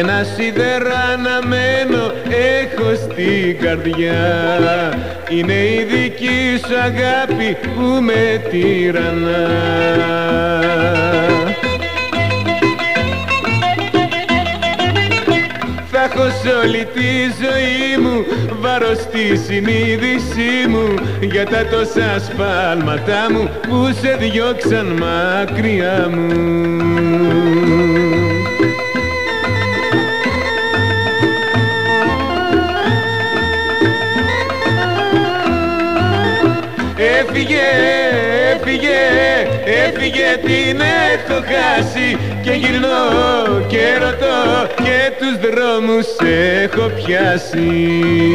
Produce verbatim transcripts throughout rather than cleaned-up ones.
ένα σιδεραναμένο έχω στην καρδιά. Είναι η δική σου αγάπη που με τυραννά. Θα έχω σ' όλη τη ζωή μου βάρος στη συνείδησή μου για τα τόσα σφάλματά μου που σε διώξαν μακριά μου. Έφυγε, έφυγε, έφυγε, την έχω χάσει και γυρνώ και ρωτώ και τους δρόμους έχω πιάσει.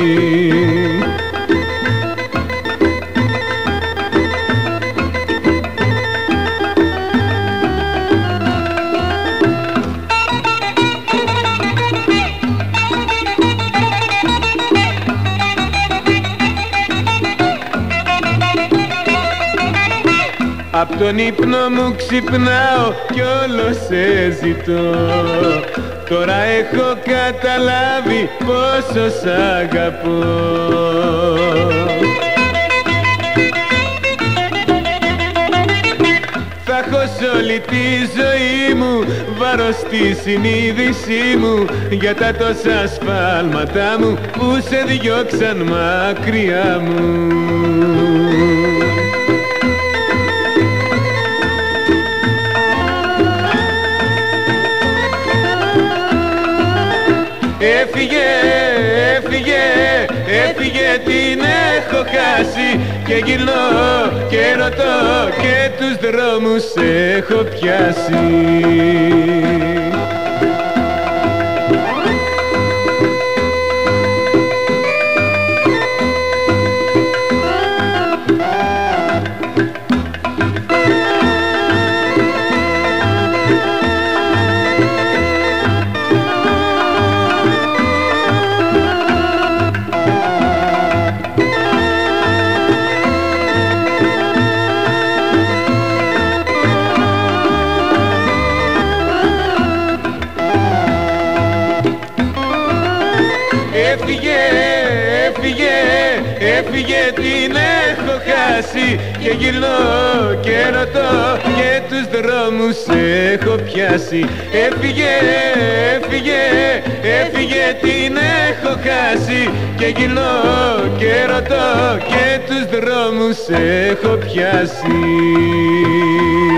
Απ' τον ύπνο μου ξυπνάω κι όλο σε ζητώ. Τώρα έχω καταλάβει πόσο σ' αγαπώ. Θα έχω σ' όλη τη ζωή μου βάρος στη συνείδησή μου για τα τόσα σφάλματά μου που σε διώξαν μακριά μου. Έφυγε, έφυγε, έφυγε, την έχω χάσει και γυρνώ και ρωτώ και τους δρόμους έχω πιάσει. Έφυγε, έφυγε, έφυγε, την έχω χάσει και γυρνώ και ρωτώ και τους δρόμους έχω πιάσει. Έφυγε, έφυγε, έφυγε, την έχω χάσει και γυρνώ και ρωτώ και τους δρόμους έχω πιάσει.